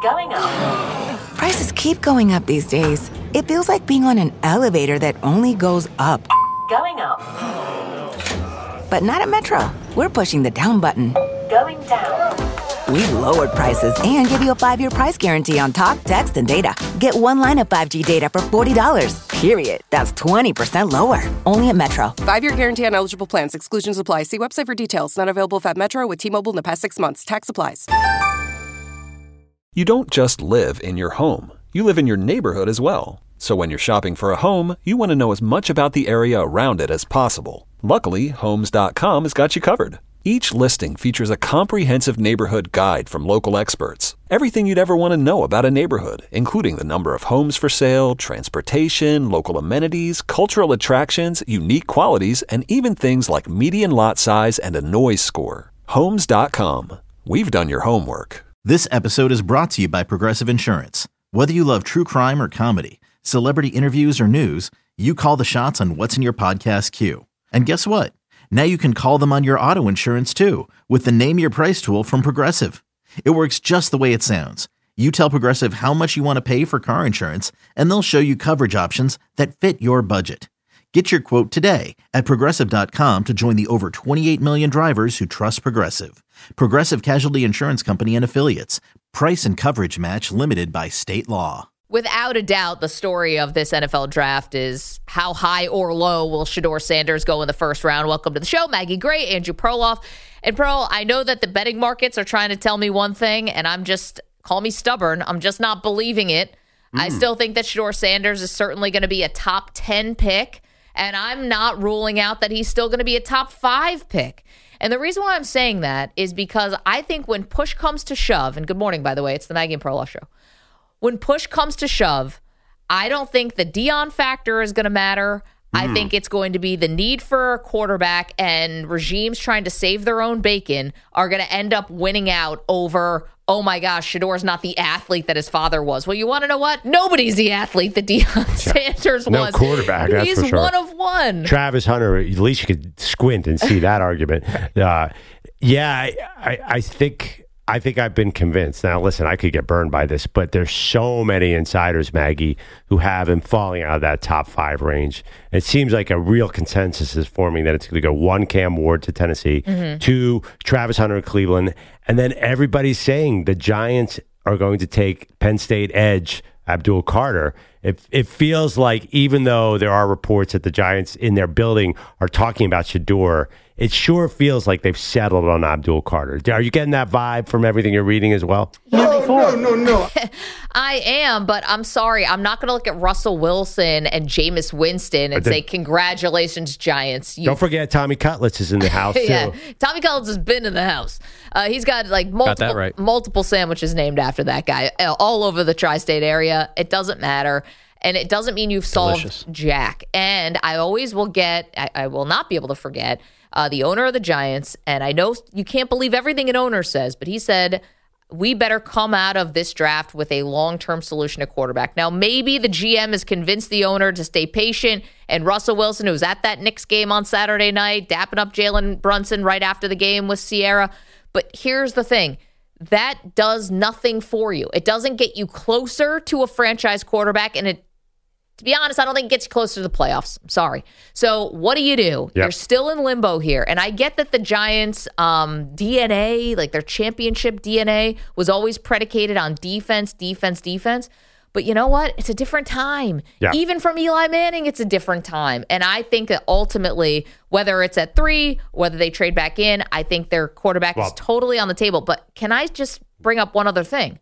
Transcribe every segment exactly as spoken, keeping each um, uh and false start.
Going up. Prices keep going up these days. It feels like being on an elevator that only goes up. Going up. But not at Metro. We're pushing the down button. Going down. We've lowered prices and give you a five-year price guarantee on talk, text, and data. Get one line of five G data for forty dollars. Period. That's twenty percent lower. Only at Metro. Five-year guarantee on eligible plans. Exclusions apply. See website for details. Not available at Metro with T-Mobile in the past six months. Tax applies. You don't just live in your home. You live in your neighborhood as well. So when you're shopping for a home, you want to know as much about the area around it as possible. Luckily, Homes dot com has got you covered. Each listing features a comprehensive neighborhood guide from local experts. Everything you'd ever want to know about a neighborhood, including the number of homes for sale, transportation, local amenities, cultural attractions, unique qualities, and even things like median lot size and a noise score. Homes dot com. We've done your homework. This episode is brought to you by Progressive Insurance. Whether you love true crime or comedy, celebrity interviews or news, you call the shots on what's in your podcast queue. And guess what? Now you can call them on your auto insurance too with the Name Your Price tool from Progressive. It works just the way it sounds. You tell Progressive how much you want to pay for car insurance, and they'll show you coverage options that fit your budget. Get your quote today at Progressive dot com to join the over twenty-eight million drivers who trust Progressive. Progressive Casualty Insurance Company and Affiliates. Price and coverage match limited by state law. Without a doubt, the story of this N F L draft is how high or low will Shedeur Sanders go in the first round. Welcome to the show, Maggie Gray, Andrew Perloff. And Pearl, I know that the betting markets are trying to tell me one thing, and I'm just, call me stubborn, I'm just not believing it. Mm. I still think that Shedeur Sanders is certainly going to be a top ten pick, and I'm not ruling out that he's still going to be a top five pick. And the reason why I'm saying that is because I think when push comes to shove, and good morning, by the way, it's the Maggie and Perloff show. When push comes to shove, I don't think the Deion factor is going to matter. Mm. I think it's going to be the need for a quarterback, and regimes trying to save their own bacon are going to end up winning out over, oh my gosh, Shedeur's not the athlete that his father was. Well, you want to know what? Nobody's the athlete that Deion Sanders no was. No quarterback, that's He's for sure. one of one. Travis Hunter, at least you could squint and see that argument. Uh, yeah, I, I, I think... I think I've been convinced. Now, listen, I could get burned by this, but there's so many insiders, Maggie, who have him falling out of that top five range. It seems like a real consensus is forming that it's going to go one, Cam Ward to Tennessee, mm-hmm. two, Travis Hunter to Cleveland, and then everybody's saying the Giants are going to take Penn State edge Abdul Carter. It, it feels like even though there are reports that the Giants in their building are talking about Shedeur, it sure feels like they've settled on Abdul Carter. Are you getting that vibe from everything you're reading as well? No, no, no, no. I am, but I'm sorry. I'm not going to look at Russell Wilson and Jameis Winston and say, congratulations, Giants. You- Don't forget Tommy Cutlets is in the house, yeah. too. Tommy Cutlets has been in the house. Uh, he's got like multiple, got right. multiple sandwiches named after that guy all over the tri-state area. It doesn't matter. And it doesn't mean you've solved Delicious. Jack. And I always will get, I, I will not be able to forget, uh, the owner of the Giants. And I know you can't believe everything an owner says, but he said, we better come out of this draft with a long-term solution at quarterback. Now, maybe the G M has convinced the owner to stay patient, and Russell Wilson, who was at that Knicks game on Saturday night, dapping up Jalen Brunson right after the game with Sierra. But here's the thing. That does nothing for you. It doesn't get you closer to a franchise quarterback, and it To be honest, I don't think it gets you closer to the playoffs. I'm sorry. So what do you do? Yep. You're still in limbo here. And I get that the Giants' um, D N A, like their championship D N A, was always predicated on defense, defense, defense. But you know what? It's a different time. Yeah. Even from Eli Manning, it's a different time. And I think that ultimately, whether it's at three, whether they trade back in, I think their quarterback well, is totally on the table. But can I just bring up one other thing?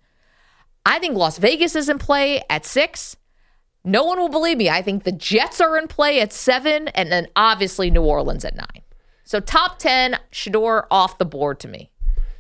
I think Las Vegas is in play at six. No one will believe me. I think the Jets are in play at seven, and then obviously New Orleans at nine. So top ten, Shedeur off the board to me.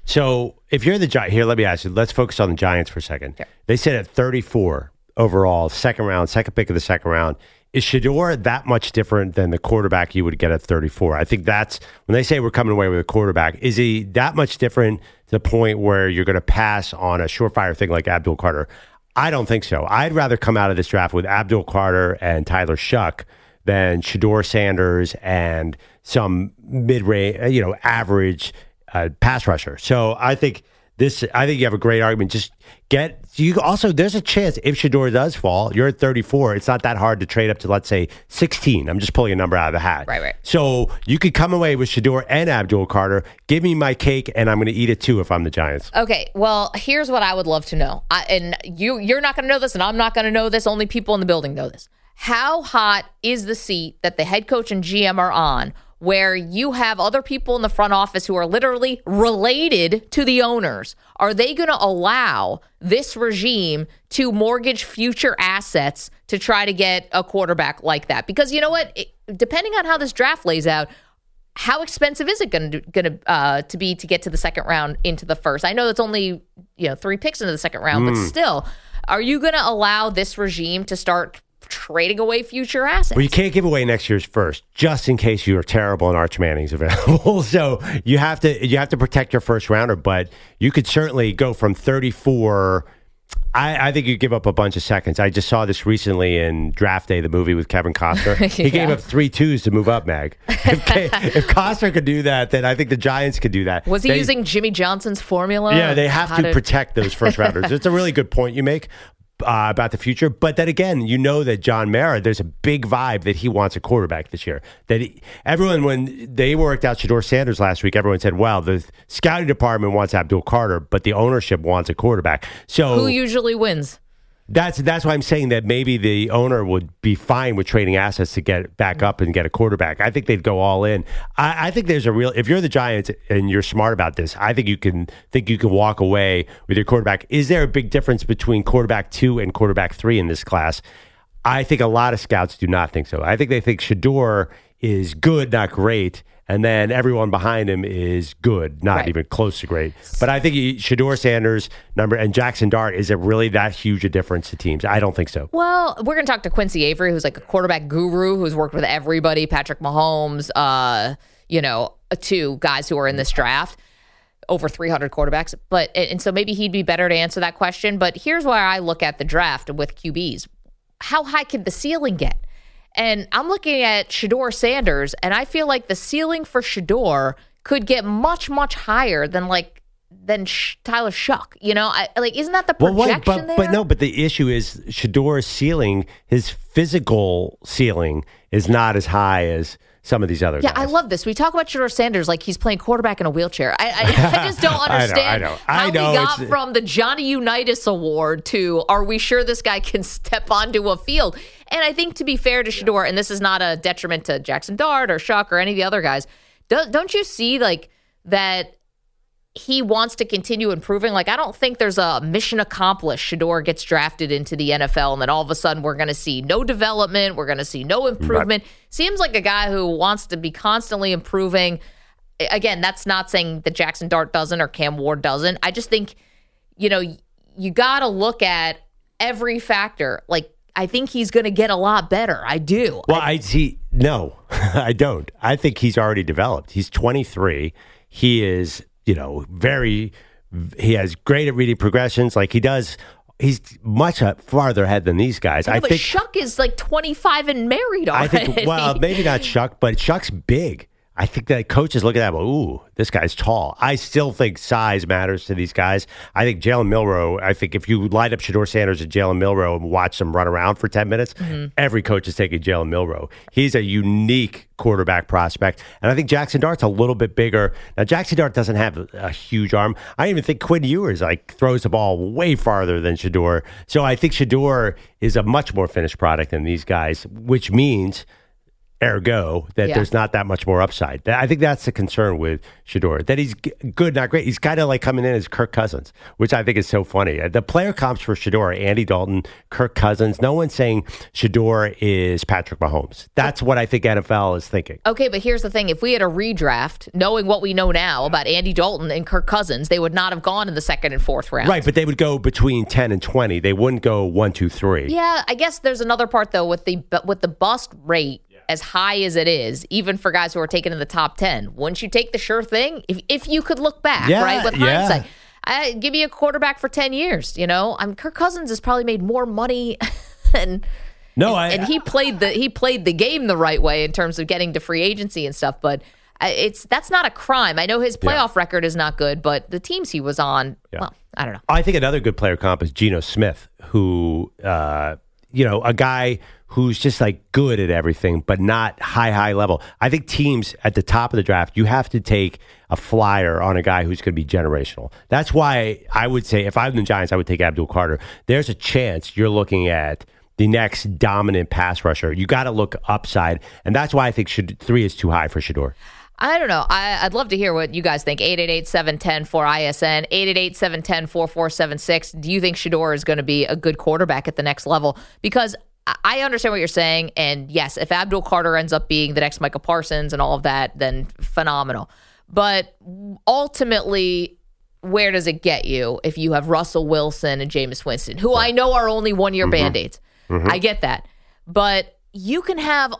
So if you're the Giants, here, let me ask you, let's focus on the Giants for a second. Sure. They said at thirty-four overall, second round, second pick of the second round. Is Shedeur that much different than the quarterback you would get at thirty-four? I think that's, when they say we're coming away with a quarterback, is he that much different to the point where you're going to pass on a surefire thing like Abdul Carter? I don't think so. I'd rather come out of this draft with Abdul Carter and Tyler Shuck than Shedeur Sanders and some mid-range, you know, average uh, pass rusher. So I think this, I think you have a great argument. Just get, you also, there's a chance if Shedeur does fall, you're at thirty-four. It's not that hard to trade up to, let's say, sixteen. I'm just pulling a number out of the hat. Right, right. So you could come away with Shedeur and Abdul Carter. Give me my cake, and I'm going to eat it too if I'm the Giants. Okay, well, here's what I would love to know. I, and you, you're not going to know this, and I'm not going to know this. Only people in the building know this. How hot is the seat that the head coach and G M are on, where you have other people in the front office who are literally related to the owners? Are they going to allow this regime to mortgage future assets to try to get a quarterback like that? Because you know what? It, depending on how this draft lays out, how expensive is it going to going to uh, to be to get to the second round into the first? I know it's only you know three picks into the second round, mm. but still, are you going to allow this regime to start trading away future assets? Well, you can't give away next year's first, just in case you are terrible and Arch Manning's available. So you have to you have to protect your first rounder, but you could certainly go from thirty-four. I, I think you give up a bunch of seconds. I just saw this recently in Draft Day, the movie with Kevin Costner. He yeah. gave up three twos to move up, Mag. If, if Costner could do that, then I think the Giants could do that. Was he they, using Jimmy Johnson's formula? Yeah, they have to, to protect those first rounders. It's a really good point you make. Uh, about the future. But then again, you know that John Mara, there's a big vibe that he wants a quarterback this year. That he, everyone, when they worked out Shedeur Sanders last week, everyone said, well, the scouting department wants Abdul Carter, but the ownership wants a quarterback. So who usually wins? That's that's why I'm saying that maybe the owner would be fine with trading assets to get back up and get a quarterback. I think they'd go all in. I, I think there's a real, if you're the Giants and you're smart about this, I think you can think you can walk away with your quarterback. Is there a big difference between quarterback two and quarterback three in this class? I think a lot of scouts do not think so. I think they think Shedeur is good, not great. And then everyone behind him is good, not right. even close to great. But I think he, Shedeur Sanders number and Jackson Dart, is it really that huge a difference to teams? I don't think so. Well, we're going to talk to Quincy Avery, who's like a quarterback guru, who's worked with everybody, Patrick Mahomes, uh, you know, two guys who are in this draft, over three hundred quarterbacks. But and so maybe he'd be better to answer that question. But here's where I look at the draft with Q Bs. How high could the ceiling get? And I'm looking at Shedeur Sanders, and I feel like the ceiling for Shedeur could get much, much higher than like than Sh- Tyler Shuck. You know, I, like isn't that the projection well, what, but, there? But no, but the issue is Shedeur's ceiling, his physical ceiling, is not as high as some of these other yeah, guys. I love this. We talk about Shedeur Sanders like he's playing quarterback in a wheelchair. I, I, I just don't understand I know, I know. I how know, we got it's, from the Johnny Unitas Award to are we sure this guy can step onto a field? And I think to be fair to Shedeur, and this is not a detriment to Jackson Dart or Shuck or any of the other guys, don't, don't you see like that he wants to continue improving? Like, I don't think there's a mission accomplished. Shedeur gets drafted into the N F L, and then all of a sudden we're going to see no development. We're going to see no improvement. Right. Seems like a guy who wants to be constantly improving. Again, that's not saying that Jackson Dart doesn't or Cam Ward doesn't. I just think, you know, you got to look at every factor. Like, I think he's going to get a lot better. I do. Well, I, I see. No, I don't. I think he's already developed. He's twenty-three. He is, you know, very, he has great at reading progressions. Like he does, he's much farther ahead than these guys. Yeah, I but think Shuck is like twenty-five and married already. I think, well, maybe not Shuck, but Shuck's big. I think that coaches look at that, well, ooh, this guy's tall. I still think size matters to these guys. I think Jalen Milroe, I think if you light up Shedeur Sanders and Jalen Milroe and watch them run around for ten minutes, mm-hmm. every coach is taking Jalen Milroe. He's a unique quarterback prospect. And I think Jackson Dart's a little bit bigger. Now, Jackson Dart doesn't have a huge arm. I even think Quinn Ewers like throws the ball way farther than Shedeur. So I think Shedeur is a much more finished product than these guys, which means ergo, that yeah. there's not that much more upside. I think that's the concern with Shedeur, that he's g- good, not great. He's kind of like coming in as Kirk Cousins, which I think is so funny. The player comps for Shedeur are Andy Dalton, Kirk Cousins. No one's saying Shedeur is Patrick Mahomes. That's what I think N F L is thinking. Okay, but here's the thing. If we had a redraft, knowing what we know now about Andy Dalton and Kirk Cousins, they would not have gone in the second and fourth round. Right, but they would go between ten and twenty. They wouldn't go one, two, three. Yeah, I guess there's another part, though, with the with the bust rate. As high as it is, even for guys who are taken in the top ten, wouldn't you take the sure thing? If if you could look back, yeah, right, with yeah. hindsight, I give you a quarterback for ten years. You know, I'm Kirk Cousins has probably made more money, and no, and, I, and he played the he played the game the right way in terms of getting to free agency and stuff. But it's that's not a crime. I know his playoff yeah. record is not good, but the teams he was on, yeah. well, I don't know. I think another good player comp is Geno Smith, who, uh, you know, a guy who's just like good at everything, but not high, high level. I think teams at the top of the draft, you have to take a flyer on a guy who's going to be generational. That's why I would say if I'm the Giants, I would take Abdul Carter. There's a chance you're looking at the next dominant pass rusher. You got to look upside, and that's why I think should, three is too high for Shedeur. I don't know. I, I'd love to hear what you guys think. eight eight eight, seven one zero, four I S N, eight eight eight, seven one zero, four four seven six. Do you think Shedeur is going to be a good quarterback at the next level? Because I understand what you're saying, and yes, if Abdul Carter ends up being the next Micah Parsons and all of that, then phenomenal. But ultimately, where does it get you if you have Russell Wilson and Jameis Winston, who I know are only one-year mm-hmm. Band-Aids? Mm-hmm. I get that. But you can have,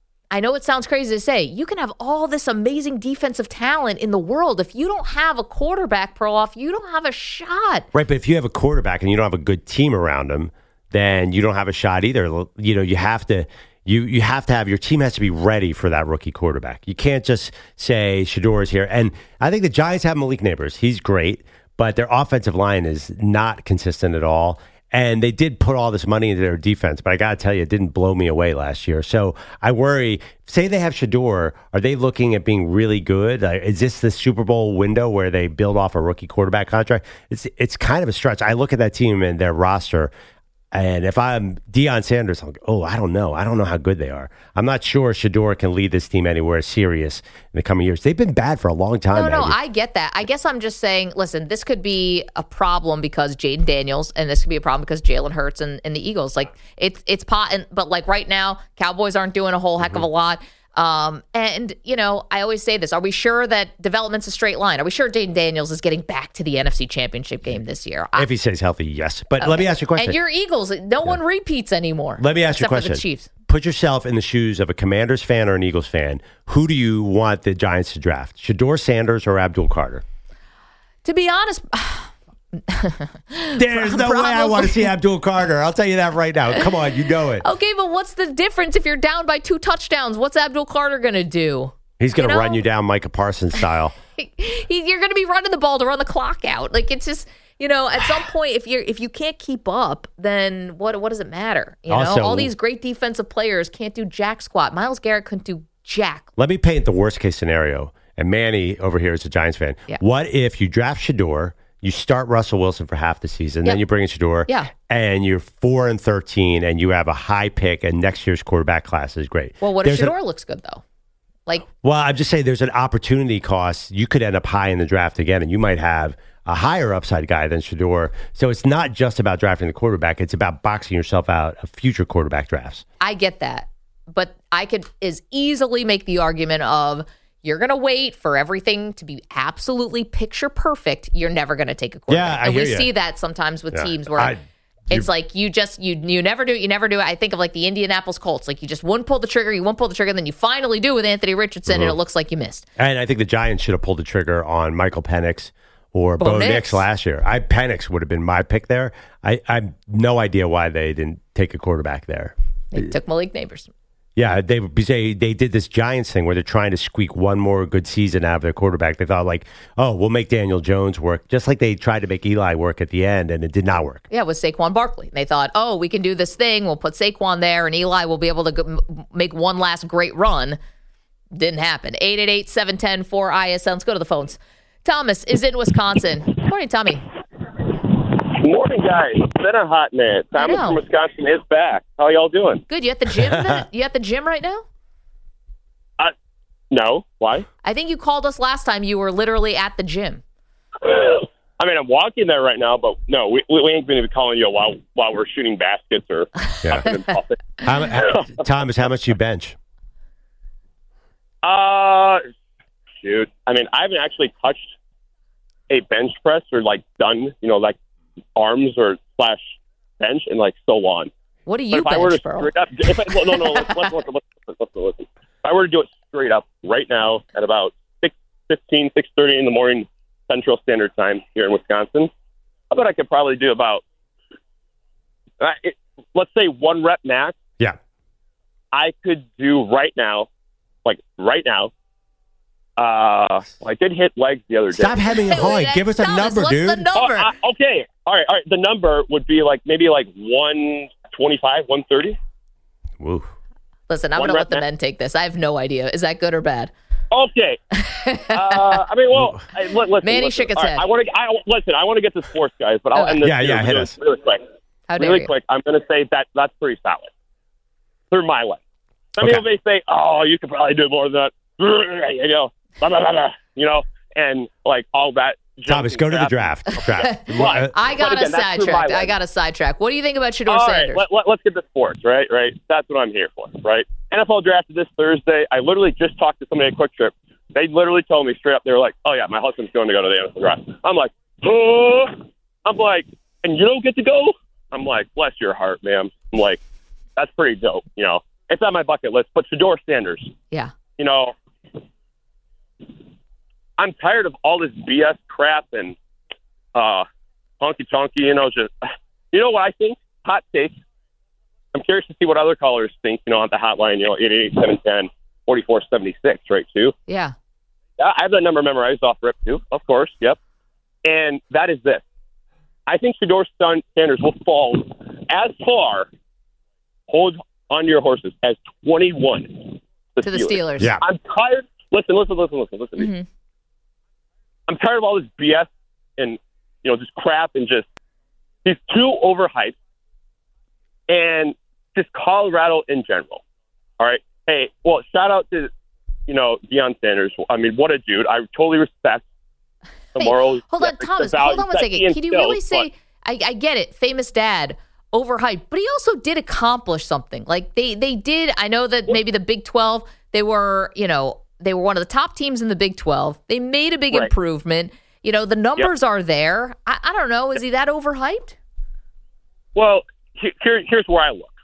I know it sounds crazy to say, you can have all this amazing defensive talent in the world. If you don't have a quarterback pro off, you don't have a shot. Right, but if you have a quarterback and you don't have a good team around him, then you don't have a shot either. You know, you have to you you have to have your team has to be ready for that rookie quarterback. You can't just say Shedeur is here. And I think the Giants have Malik Neighbors. He's great, but their offensive line is not consistent at all. And they did put all this money into their defense, but I got to tell you, it didn't blow me away last year. So I worry, say they have Shedeur, are they looking at being really good? Uh, is this the Super Bowl window where they build off a rookie quarterback contract? It's it's kind of a stretch. I look at that team and their roster, and if I'm Deion Sanders, I'm like, oh, I don't know. I don't know how good they are. I'm not sure Shedeur can lead this team anywhere serious in the coming years. They've been bad for a long time. No, no, Maggie. I get that. I guess I'm just saying, listen, this could be a problem because Jaden Daniels, and this could be a problem because Jalen Hurts and, and the Eagles. Like, it's it's pot, and, but like right now, Cowboys aren't doing a whole heck mm-hmm. of a lot. Um, and, you know, I always say this. Are we sure that development's a straight line? Are we sure Jaden Daniels is getting back to the N F C Championship game this year? I, if he stays healthy, yes. But okay. Let me ask you a question. And your Eagles, no yeah. one repeats anymore. Let me ask you a question. For the Chiefs. Put yourself in the shoes of a Commanders fan or an Eagles fan. Who do you want the Giants to draft? Shedeur Sanders or Abdul Carter? To be honest... There's no Probably. way I want to see Abdul Carter. I'll tell you that right now. Come on, you know it. Okay, but what's the difference if you're down by two touchdowns? What's Abdul Carter going to do? He's going to you know? run you down Micah Parsons style. he, you're going to be running the ball to run the clock out. Like, it's just, you know, at some point, if you're if you can't keep up, then what what does it matter? You know, also, all these great defensive players can't do jack squat. Myles Garrett couldn't do jack. Let me paint the worst case scenario. And Manny over here is a Giants fan. Yeah. What if you draft Shedeur? You start Russell Wilson for half the season, yep. then you bring in Shedeur, yeah. and you're four and thirteen, and you have a high pick, and next year's quarterback class is great. Well, what there's if Shedeur an, looks good though? Like, well, I'm just saying there's an opportunity cost. You could end up high in the draft again, and you might have a higher upside guy than Shedeur. So it's not just about drafting the quarterback; it's about boxing yourself out of future quarterback drafts. I get that, but I could as easily make the argument of. You're going to wait for everything to be absolutely picture perfect. You're never going to take a quarterback. Yeah, I and hear we you. see that sometimes with yeah. teams where I, it's like you just, you you never do it, you never do it. I think of like the Indianapolis Colts. Like you just wouldn't pull the trigger, you won't pull the trigger, and then you finally do with Anthony Richardson, mm-hmm. and it looks like you missed. And I think the Giants should have pulled the trigger on Michael Penix or Bo, Bo Nix. Nix last year. I Penix would have been my pick there. I, I have no idea why they didn't take a quarterback there. They took Malik Neighbors. Yeah, they they they did this Giants thing where they're trying to squeak one more good season out of their quarterback. They thought like, oh, we'll make Daniel Jones work, just like they tried to make Eli work at the end, and it did not work. Yeah, with Saquon Barkley. They thought, oh, we can do this thing. We'll put Saquon there, and Eli will be able to go, make one last great run. Didn't happen. eight eight eight, seven one zero, four I S N. Let's go to the phones. Thomas is in Wisconsin. Good morning, Tommy. Good morning, guys. It's been a hot minute. Thomas from Wisconsin is back. How y'all doing? Good. You at the gym? You at the gym right now? Uh, no. Why? I think you called us last time. You were literally at the gym. I mean, I'm walking there right now, but no, we, we ain't going to be calling you while while we're shooting baskets or. Yeah. how, how, Thomas, how much do you bench? Uh, shoot. I mean, I haven't actually touched a bench press or like done, you know, like. arms or slash bench and like so on. What do you but if bench, I were to bro? Straight up, if I, well, no, no, let's, let's, let's, let's, let's, listen. If I were to do it straight up right now at about six fifteen, six thirty in the morning Central Standard Time here in Wisconsin, I bet I could probably do about, uh, it, let's say one rep max. Yeah. I could do right now, like right now, Uh, well, I did hit legs the other day. Stop having a hard. Give us a Thomas, number, what's dude. the number? Oh, uh, okay. All right. All right. The number would be like maybe like one twenty-five, one thirty. Woo. Listen, I'm One going to let the rep- men take this. I have no idea. Is that good or bad? Okay. uh, I mean, well, I, li- listen. Manny listen. shook his All right, head. I want to. I listen. I want to get to sports, guys, but I'll Okay. end this Yeah, yeah, really, hit really, us. really quick. How dare really you? quick. I'm going to say that that's pretty solid through my life. Some Okay. people may say, "Oh, you could probably do more than that." You know, blah, blah, blah, blah, you know, and like all that. Thomas, go to the draft. Draft. But- I got but a again, that's through my sidetrack. I life. got a sidetrack. What do you think about Shedeur All right, Sanders? let, let, let's get to sports, right? Right. That's what I'm here for, right? N F L drafted this Thursday. I literally just talked to somebody at Quick Trip. They literally told me straight up. They were like, "Oh yeah, my husband's going to go to the N F L draft." I'm like, "Oh," I'm like, "And you don't get to go?" I'm like, "Bless your heart, ma'am." I'm like, "That's pretty dope." You know, it's on my bucket list. But Shedeur Sanders, yeah. you know, I'm tired of all this B S crap and uh, honky tonky. You know, just you know what I think? Hot take. I'm curious to see what other callers think. You know, on the hotline, you know, eight eight eight, seven one zero, four four seven six, right? Too. Yeah. I have that number memorized off rip too. Of course, yep. And that is this. I think Shedeur Sanders will fall as far. Hold on to your horses as twenty-one. To the Steelers. Yeah. I'm tired. Listen, listen, listen, listen, listen. Mhm. I'm tired of all this B S and, you know, just crap and just, he's too overhyped. And just Colorado in general. All right. Hey, well, shout out to, you know, Deion Sanders. I mean, what a dude. I totally respect the Hey, morals. hold on, ethics, the Thomas. values Hold on one that second. he Can you instills, really say? I, I get it. Famous dad, overhyped, but he also did accomplish something. Like they, they did. I know that maybe the Big twelve. They were, you know, they were one of the top teams in the Big twelve. They made a big Right. improvement. You know, the numbers are there. I, I don't know. Is he that overhyped? Well, he- here, here's where I look.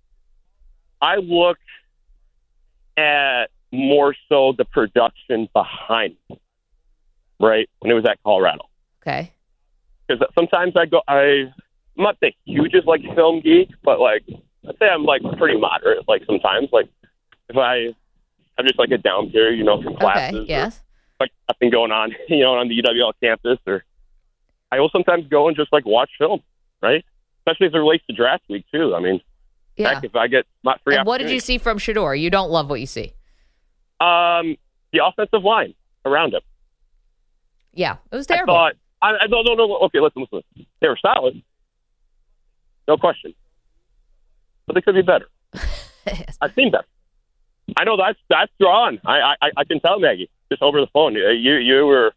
I look at more so the production behind it, right? When it was at Colorado. Okay. Because sometimes I go, I, I'm not the hugest like film geek, but like I'd say I'm like pretty moderate. Like sometimes, like if I have just like a down period, you know, from classes, Okay. Yes. or, like nothing going on, you know, on the U W L campus, or I will sometimes go and just like watch film, right? Especially as it relates to draft week too. I mean, Yeah. heck, if I get not free, And what did you see from Shedeur? You don't love what you see. Um, the offensive line around him. Yeah, it was I terrible. thought, I, I no, no, no. Okay, listen, listen. They were solid, no question, but they could be better. I've seen better. I know that's that's drawn. I, I I can tell, Maggie, just over the phone. You you were.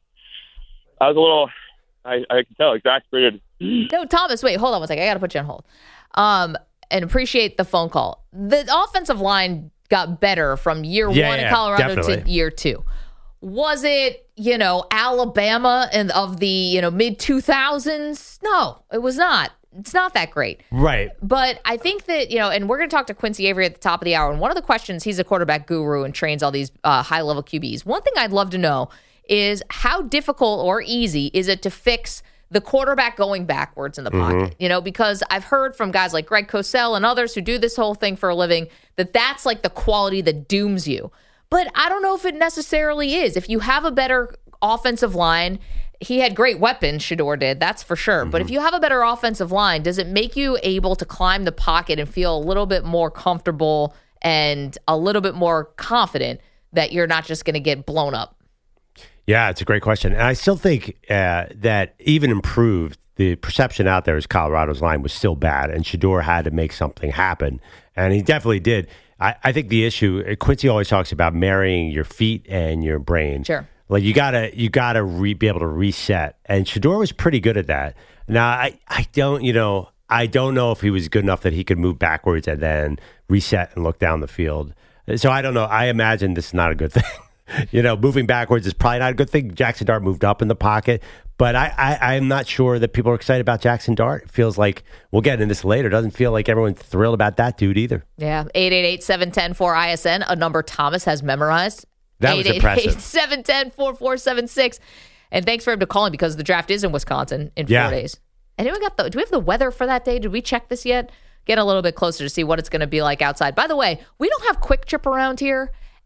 I was a little. I I can tell exasperated. No, Thomas, wait, hold on one second. I got to put you on hold. Um, and appreciate the phone call. The offensive line got better from year Yeah, one in yeah, Colorado to definitely. year two. Was it, you know, Alabama and of the, you know, mid two thousands? No, it was not. It's not that great. Right. But I think that, you know, and we're going to talk to Quincy Avery at the top of the hour. And one of the questions, he's a quarterback guru and trains all these uh, high-level Q Bs. One thing I'd love to know is how difficult or easy is it to fix the quarterback going backwards in the pocket? You know, because I've heard from guys like Greg Cosell and others who do this whole thing for a living that that's like the quality that dooms you. But I don't know if it necessarily is. If you have a better offensive line, he had great weapons, Shedeur did, that's for sure. Mm-hmm. But if you have a better offensive line, does it make you able to climb the pocket and feel a little bit more comfortable and a little bit more confident that you're not just going to get blown up? Yeah, it's a great question. And I still think uh, that even improved, the perception out there is Colorado's line was still bad, and Shedeur had to make something happen. And he definitely did. I, I think the issue, Quincy always talks about marrying your feet and your brain. Sure. Like you gotta, you gotta re, be able to reset, and Shedeur was pretty good at that. Now, I, I don't, you know, I don't know if he was good enough that he could move backwards and then reset and look down the field. So I don't know. I imagine this is not a good thing. You know, moving backwards is probably not a good thing. Jackson Dart moved up in the pocket, but I, I, I'm not sure that people are excited about Jackson Dart. It feels like, we'll get into this later, it doesn't feel like everyone's thrilled about that dude either. Yeah, eight eight eight, seven one zero, four I S N, a number Thomas has memorized. That was impressive. seven one zero, four four seven six. And thanks for him to calling because the draft is in Wisconsin in four Yeah. days. Anyone got the, do we have the weather for that day? Did we check this yet? Get a little bit closer to see what it's going to be like outside. By the way, we don't have Quick Trip around here.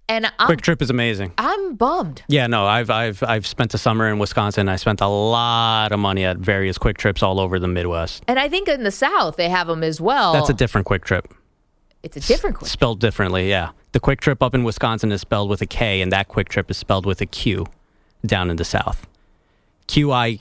And I'm, Quick Trip is amazing. I'm bummed. Yeah, no, I've I've I've spent the summer in Wisconsin. I spent a lot of money at various Quick Trips all over the Midwest. And I think in the South they have them as well. That's a different Quick Trip. It's a different Quick Trip. Spelled differently, yeah. The Quick Trip up in Wisconsin is spelled with a K, and that Quick Trip is spelled with a Q down in the South. Q I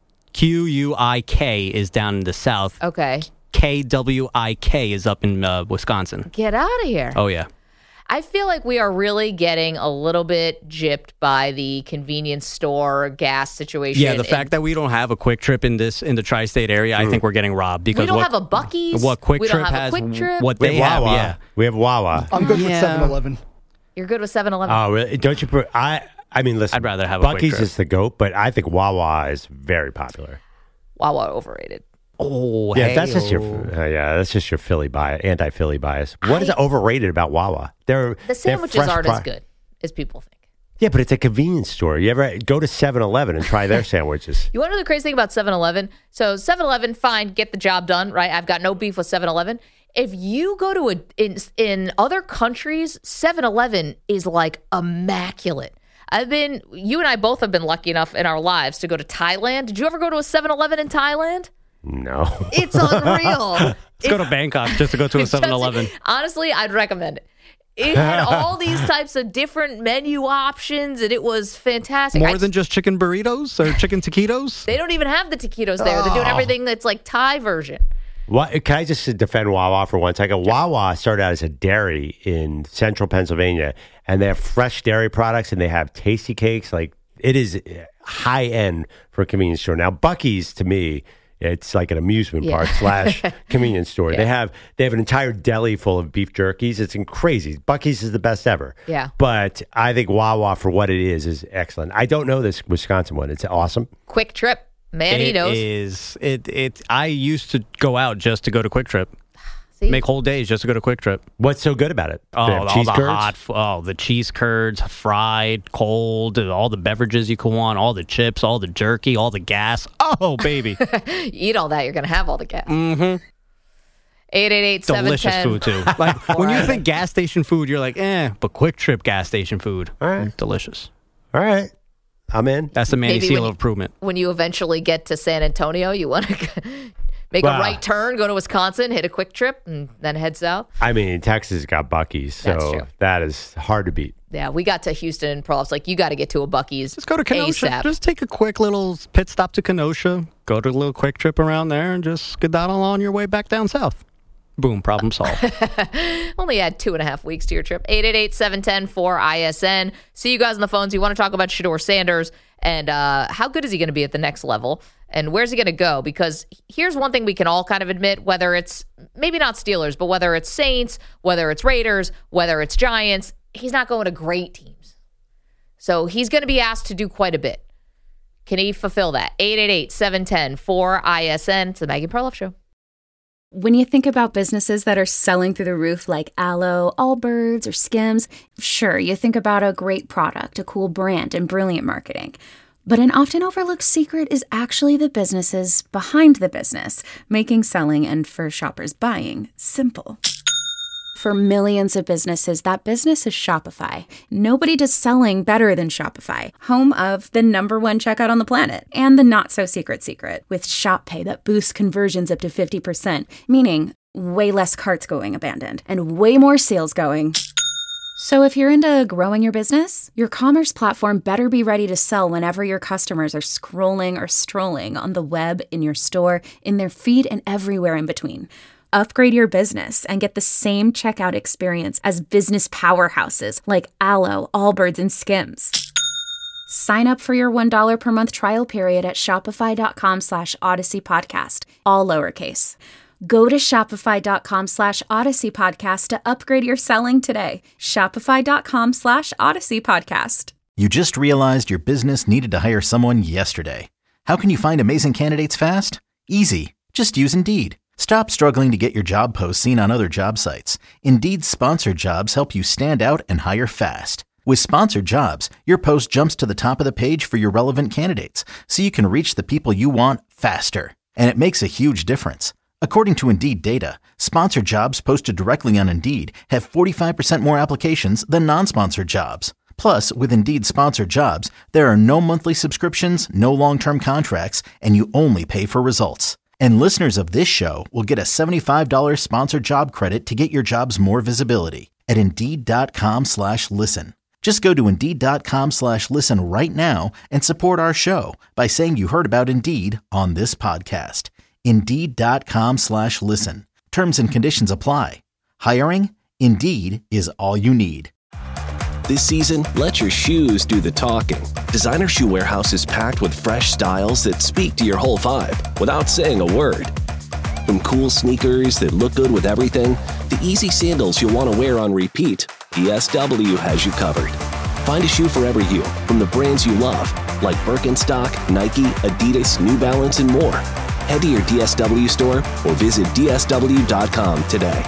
Q U I K is down in the South. Okay. K W I K is up in uh, Wisconsin. Get out of here. Oh, yeah. I feel like we are really getting a little bit gypped by the convenience store gas situation. Yeah, the fact that we don't have a Quick Trip in this in the tri-state area, I think we're getting robbed because we don't what, have a Buc-ee's. What Quick we Trip don't have has, a Quick Trip. what We they have have, Wawa. yeah. We have Wawa. I'm good Yeah. with seven eleven. You're good with seven eleven. Oh, really? Don't you? Pre- I I mean, listen. I'd rather have a Quick Buc-ee's Trip. is the goat, but I think Wawa is very popular. Wawa overrated. Oh, Yeah, hey, that's just your oh. uh, yeah, that's just your Philly bias, anti-Philly bias. What is I- overrated about Wawa? They're The they're sandwiches fresh aren't pro- as good as people think. Yeah, but it's a convenience store. You ever go to seven eleven and try their sandwiches? You want to know the crazy thing about seven eleven? So seven eleven, fine, get the job done, right? I've got no beef with seven eleven. If you go to a in in other countries, seven eleven is like immaculate. I've been, you and I both have been lucky enough in our lives to go to Thailand. Did you ever go to a seven eleven in Thailand? No. It's unreal. Let's go to Bangkok just to go to a seven eleven. Honestly, I'd recommend it. It had all these types of different menu options, and it was fantastic. More I- than just chicken burritos or chicken taquitos? They don't even have the taquitos there. They're doing everything that's like Thai version. What, can I just defend Wawa for one second? Wawa started out as a dairy in central Pennsylvania, and they have fresh dairy products, and they have tasty cakes. Like, it is high end for a convenience store. Now, Buc-ee's, to me, it's like an amusement Yeah. park slash convenience store. Yeah. They have they have an entire deli full of beef jerkies. It's crazy. Buc-ee's is the best ever. Yeah. But I think Wawa, for what it is, is excellent. I don't know this Wisconsin one. It's awesome. Quick Trip. Man, he It knows. is. It, it, I used to go out just to go to Quick Trip. See? Make whole days just to go to Quick Trip. What's so good about it? Oh, They have all cheese the curds? hot, oh, the cheese curds, fried, cold, all the beverages you can want, all the chips, all the jerky, all the gas. Oh, baby. You eat all that, you're going to have all the gas. Mm-hmm. eight eight eight, seven one Delicious zero food, too. Like, when you think gas station food, you're like, eh, but Quick Trip gas station food, All right. delicious. All right. I'm in. That's the Manny Maybe seal when of improvement. When you eventually get to San Antonio, you want to make Wow. a right turn, go to Wisconsin, hit a Quick Trip, and then head south. I mean, Texas got Buc-ee's, That's so true. that is hard to beat. Yeah, we got to Houston and Prof's like, you got to get to a Buc-ee's. Just go to Kenosha. ASAP. Just take a quick little pit stop to Kenosha. Go to a little Quick Trip around there and just skedaddle on your way back down south. Boom, problem solved. Only add two and a half weeks to your trip. eight eight eight, seven one zero, four I S N. See you guys on the phones. You want to talk about Shedeur Sanders and uh, how good is he going to be at the next level? And where's he going to go? Because here's one thing we can all kind of admit, whether it's maybe not Steelers, but whether it's Saints, whether it's Raiders, whether it's Giants, he's not going to great teams. So he's going to be asked to do quite a bit. Can he fulfill that? eight eight eight, seven one zero, four I S N. It's the Maggie Perloff Show. When you think about businesses that are selling through the roof like Aloe, Allbirds, or Skims, sure, you think about a great product, a cool brand, and brilliant marketing. But an often overlooked secret is actually the businesses behind the business, making selling and, for shoppers, buying simple. For millions of businesses, that business is Shopify. Nobody does selling better than Shopify, home of the number one checkout on the planet and the not-so-secret secret with Shop Pay that boosts conversions up to fifty percent, meaning way less carts going abandoned and way more sales going. So if you're into growing your business, your commerce platform better be ready to sell whenever your customers are scrolling or strolling on the web, in your store, in their feed, and everywhere in between. Upgrade your business and get the same checkout experience as business powerhouses like Aloe, Allbirds, and Skims. Sign up for your one dollar per month trial period at shopify.com slash Odyssey Podcast, all lowercase. Go to shopify.com slash Odyssey Podcast to upgrade your selling today. Shopify.com slash Odyssey Podcast. You just realized your business needed to hire someone yesterday. How can you find amazing candidates fast? Easy. Just use Indeed. Stop struggling to get your job posts seen on other job sites. Indeed's sponsored jobs help you stand out and hire fast. With sponsored jobs, your post jumps to the top of the page for your relevant candidates, so you can reach the people you want faster. And it makes a huge difference. According to Indeed data, sponsored jobs posted directly on Indeed have forty-five percent more applications than non-sponsored jobs. Plus, with Indeed sponsored jobs, there are no monthly subscriptions, no long-term contracts, and you only pay for results. And listeners of this show will get a seventy-five dollars sponsored job credit to get your jobs more visibility at Indeed.com slash listen. Just go to Indeed.com slash listen right now and support our show by saying you heard about Indeed on this podcast. Indeed.com slash listen. Terms and conditions apply. Hiring? Indeed is all you need. This season, let your shoes do the talking. Designer Shoe Warehouse is packed with fresh styles that speak to your whole vibe without saying a word. From cool sneakers that look good with everything, to easy sandals you'll want to wear on repeat, D S W has you covered. Find a shoe for every you, from the brands you love, like Birkenstock, Nike, Adidas, New Balance, and more. Head to your D S W store or visit D S W dot com today.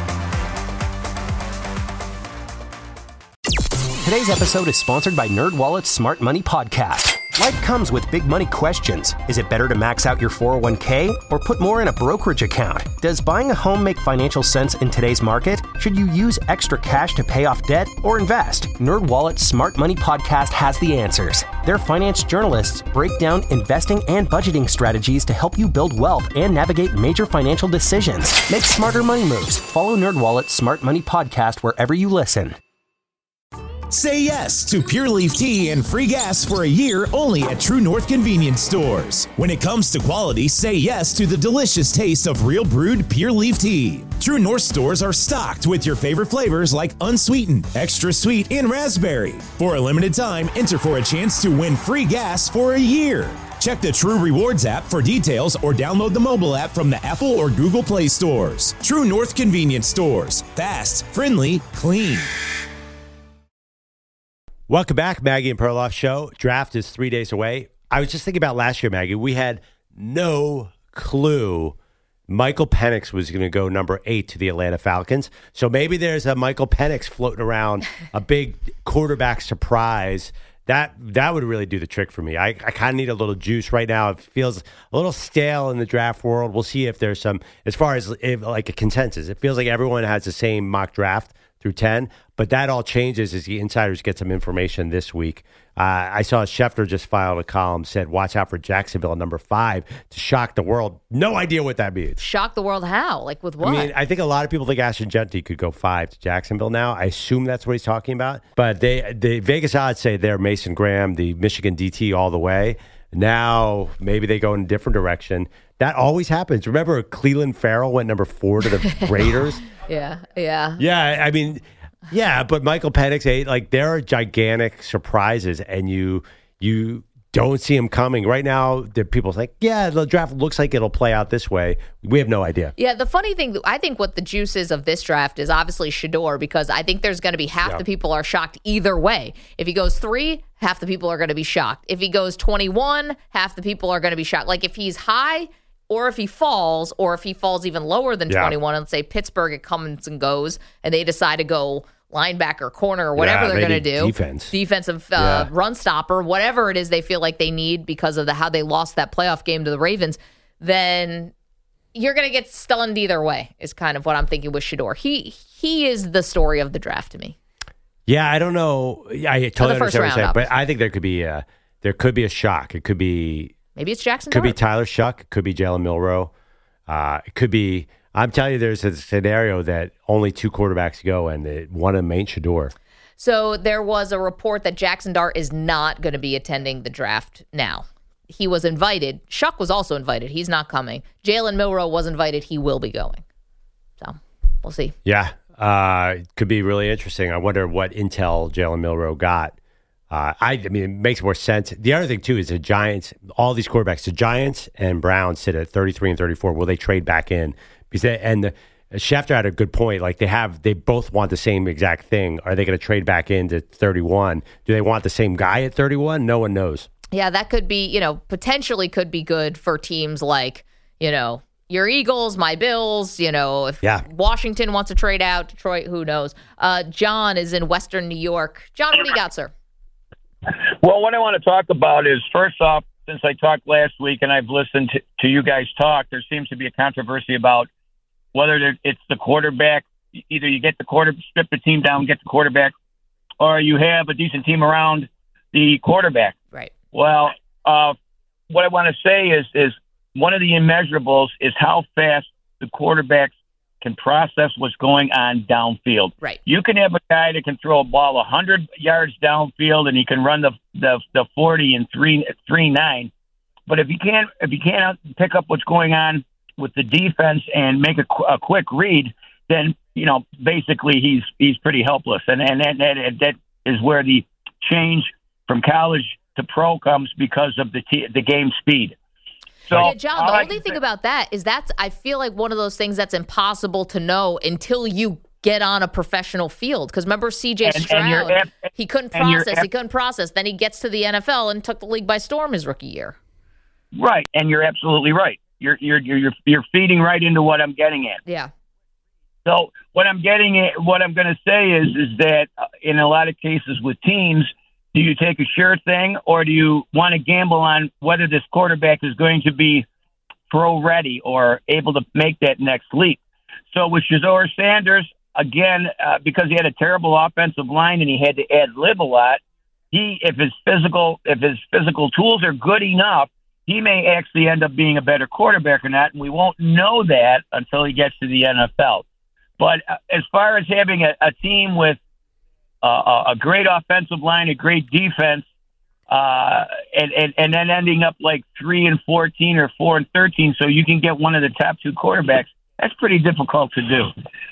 Today's episode is sponsored by NerdWallet's Smart Money Podcast. Life comes with big money questions. Is it better to max out your four oh one k or put more in a brokerage account? Does buying a home make financial sense in today's market? Should you use extra cash to pay off debt or invest? NerdWallet's Smart Money Podcast has the answers. Their finance journalists break down investing and budgeting strategies to help you build wealth and navigate major financial decisions. Make smarter money moves. Follow NerdWallet's Smart Money Podcast wherever you listen. Say yes to Pure Leaf Tea and free gas for a year only at True North Convenience Stores. When it comes to quality, say yes to the delicious taste of real brewed Pure Leaf Tea. True North stores are stocked with your favorite flavors like unsweetened, extra sweet, and raspberry. For a limited time, enter for a chance to win free gas for a year. Check the True Rewards app for details or download the mobile app from the Apple or Google Play stores. True North Convenience Stores. Fast, friendly, clean. Welcome back, Maggie and Perloff Show. Draft is three days away. I was just thinking about last year, Maggie. We had no clue Michael Penix was going to go number eight to the Atlanta Falcons. So maybe there's a Michael Penix floating around, a big quarterback surprise. That that would really do the trick for me. I, I kind of need a little juice right now. It feels a little stale in the draft world. We'll see if there's some, as far as if, like a consensus. It feels like everyone has the same mock draft through ten, but that all changes as the insiders get some information this week. Uh, I saw Schefter just filed a column, said, watch out for Jacksonville, number five, to shock the world. No idea what that means. Shock the world how? Like with what? I mean, I think a lot of people think Ashton Genty could go five to Jacksonville now. I assume that's what he's talking about. But they, the Vegas odds say they're Mason Graham, the Michigan D T all the way. Now, maybe they go in a different direction. That always happens. Remember, Cleveland Farrell went number four to the Raiders? Yeah, yeah. Yeah, I mean, yeah, but Michael Penix, eight, like, there are gigantic surprises, and you you don't see them coming. Right now, the people's like, yeah, the draft looks like it'll play out this way. We have no idea. Yeah, the funny thing, I think what the juice is of this draft is obviously Shedeur, because I think there's going to be half yeah. the people are shocked either way. If he goes three, half the people are going to be shocked. If he goes twenty-one, half the people are going to be shocked. Like, if he's high, or if he falls, or if he falls even lower than yeah. twenty-one, and say Pittsburgh, it comes and goes, and they decide to go linebacker, corner, or whatever yeah, they're going to do. Defense. Defensive uh, yeah. run stopper, whatever it is they feel like they need because of the how they lost that playoff game to the Ravens, then you're going to get stunned either way, is kind of what I'm thinking with Shedeur. He he is the story of the draft to me. Yeah, I don't know. I totally understand what you're saying, but I think there could be a, there could be a shock. It could be... Maybe it's Jackson Could Dart. be Tyler Shuck. It could be Jalen Milroe. Uh, it could be... I'm telling you, there's a scenario that only two quarterbacks go, and it, one of them ain't Shedeur. So there was a report that Jackson Dart is not going to be attending the draft now. He was invited. Shuck was also invited. He's not coming. Jalen Milroe was invited. He will be going. So we'll see. Yeah. Uh, it could be really interesting. I wonder what intel Jalen Milroe got. Uh, I, I mean, it makes more sense. The other thing, too, is the Giants, all these quarterbacks, the Giants and Browns sit at thirty-three and thirty-four. Will they trade back in? Because they, and the, Schefter had a good point. Like, they have, they both want the same exact thing. Are they going to trade back into thirty-one? Do they want the same guy at thirty-one? No one knows. Yeah, that could be, you know, potentially could be good for teams like, you know, your Eagles, my Bills, you know, if yeah. Washington wants to trade out, Detroit, who knows? Uh, John is in Western New York. John, what do you got, sir? Well, what I want to talk about is, first off, since I talked last week and I've listened to, to you guys talk, there seems to be a controversy about whether it's the quarterback, either you get the quarter, strip the team down, get the quarterback, or you have a decent team around the quarterback. Right. Well, uh, what I want to say is, is one of the immeasurables is how fast the quarterbacks can process what's going on downfield. Right. You can have a guy that can throw a ball one hundred yards downfield and he can run the the, the forty in three three nine. But if you can't if you can't pick up what's going on with the defense and make a, a quick read, then you know basically he's he's pretty helpless. And and, and, and that is where the change from college to pro comes because of the t- the game speed. So, yeah, John, the I only thing about that is that's, I feel like one of those things that's impossible to know until you get on a professional field. Because remember C J And- and Stroud, you're ab- he couldn't and you're process, ab- he couldn't process. Then he gets to the N F L and took the league by storm his rookie year. Right, and you're absolutely right. You're you're you're you're feeding right into what I'm getting at. Yeah. So what I'm getting at, what I'm going to say is, is that uh, in a lot of cases with teams, do you take a sure thing or do you want to gamble on whether this quarterback is going to be pro ready or able to make that next leap? So with Shedeur Sanders, again, uh, because he had a terrible offensive line and he had to ad lib a lot, he, if his physical, if his physical tools are good enough, he may actually end up being a better quarterback or not, and we won't know that until he gets to the N F L. But uh, as far as having a, a team with uh, a great offensive line, a great defense, uh, and, and, and then ending up like three and fourteen or four and thirteen, so you can get one of the top two quarterbacks, that's pretty difficult to do.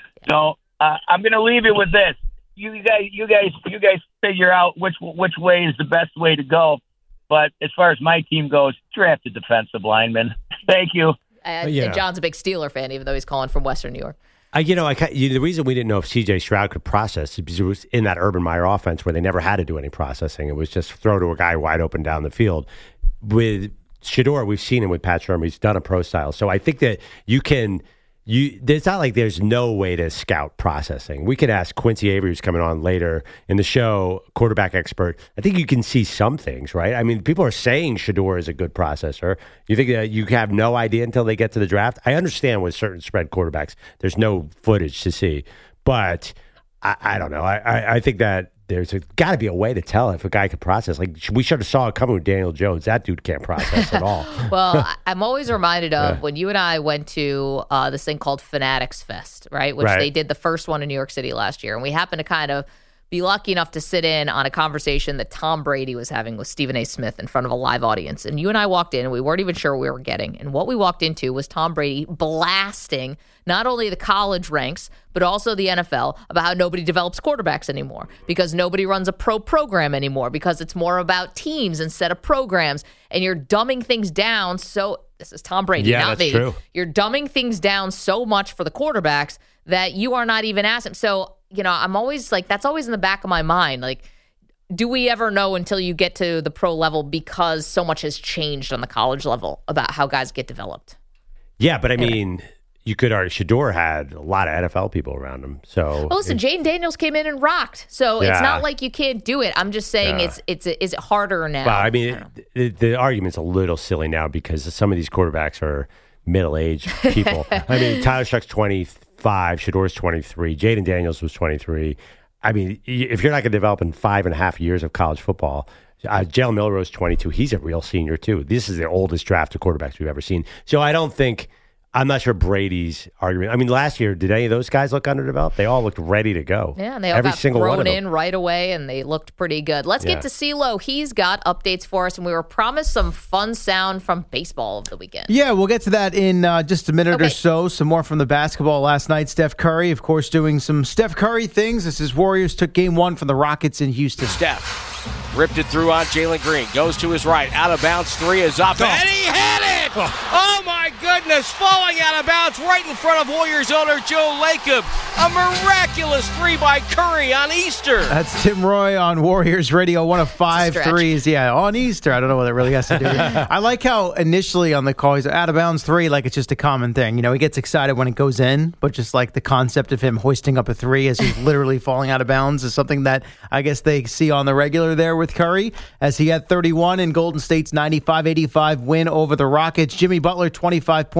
So uh, I'm going to leave it with this: you guys, you guys, you guys figure out which which way is the best way to go. But as far as my team goes, draft a defensive lineman. Thank you. Uh, Yeah. and John's a big Steeler fan, even though he's calling from Western New York. I, you know, I, ca- you, the reason we didn't know if C J Stroud could process is because it was in that Urban Meyer offense where they never had to do any processing. It was just throw to a guy wide open down the field. With Shedeur, we've seen him with Pat Shermer. He's done a pro style. So I think that you can, you. It's not like there's no way to scout processing. We could ask Quincy Avery, who's coming on later in the show, quarterback expert. I think you can see some things, right? I mean, people are saying Shedeur is a good processor. You think that you have no idea until they get to the draft? I understand with certain spread quarterbacks, there's no footage to see. But I, I don't know. I, I, I think that there's got to be a way to tell if a guy could process. Like, we should have saw it coming with Daniel Jones. That dude can't process at all. Well, I- I'm always reminded of Yeah. when you and I went to uh, this thing called Fanatics Fest, right? Which Right. they did the first one in New York City last year. And we happened to kind of be lucky enough to sit in on a conversation that Tom Brady was having with Stephen A. Smith in front of a live audience. And you and I walked in and we weren't even sure what we were getting. And what we walked into was Tom Brady blasting not only the college ranks, but also the N F L about how nobody develops quarterbacks anymore because nobody runs a pro program anymore because it's more about teams instead of programs. And you're dumbing things down. So this is Tom Brady, Yeah, not that's me. true. You're dumbing things down so much for the quarterbacks that you are not even asking. So, you know, I'm always like, that's always in the back of my mind. Like, do we ever know until you get to the pro level because so much has changed on the college level about how guys get developed? Yeah, but I mean, you could argue Shedeur had a lot of N F L people around him. So Well, listen, Jane Daniels came in and rocked. So Yeah. it's not like you can't do it. I'm just saying Yeah. it's it's is it harder now? Well, I mean, the, the argument's a little silly now because some of these quarterbacks are middle-aged people. I mean, Tyler Shuck's twenty-five, Shedeur's twenty-three, Jaden Daniels was twenty-three. I mean, y- if you're not going to develop in five and a half years of college football, uh, Jalen Milroe's twenty-two. He's a real senior, too. This is the oldest draft of quarterbacks we've ever seen. So I don't think... I'm not sure Brady's argument. I mean, last year, did any of those guys look underdeveloped? They all looked ready to go. Yeah, and they all Every got single one thrown of them. in right away, and they looked pretty good. Let's Yeah. get to CeeLo. He's got updates for us, and we were promised some fun sound from baseball over the weekend. Yeah, we'll get to that in uh, just a minute Okay. or so. Some more from the basketball last night. Steph Curry, of course, doing some Steph Curry things. This is Warriors took game one from the Rockets in Houston. Steph ripped it through on Jalen Green. Goes to his right. Out of bounds. Three is up. Oh. And he hit it! Oh, my goodness. Falling out of bounds right in front of Warriors owner Joe Lacob. A miraculous three by Curry on Easter. That's Tim Roy on Warriors Radio, one of five stretch. threes. Yeah, on Easter. I don't know what that really has to do. I like how initially on the call, he's out of bounds three, like it's just a common thing. You know, he gets excited when it goes in, but just like the concept of him hoisting up a three as he's literally falling out of bounds is something that I guess they see on the regular there with Curry, as he had thirty-one in Golden State's ninety-five eighty-five win over the Rockets. Jimmy Butler, twenty-five points.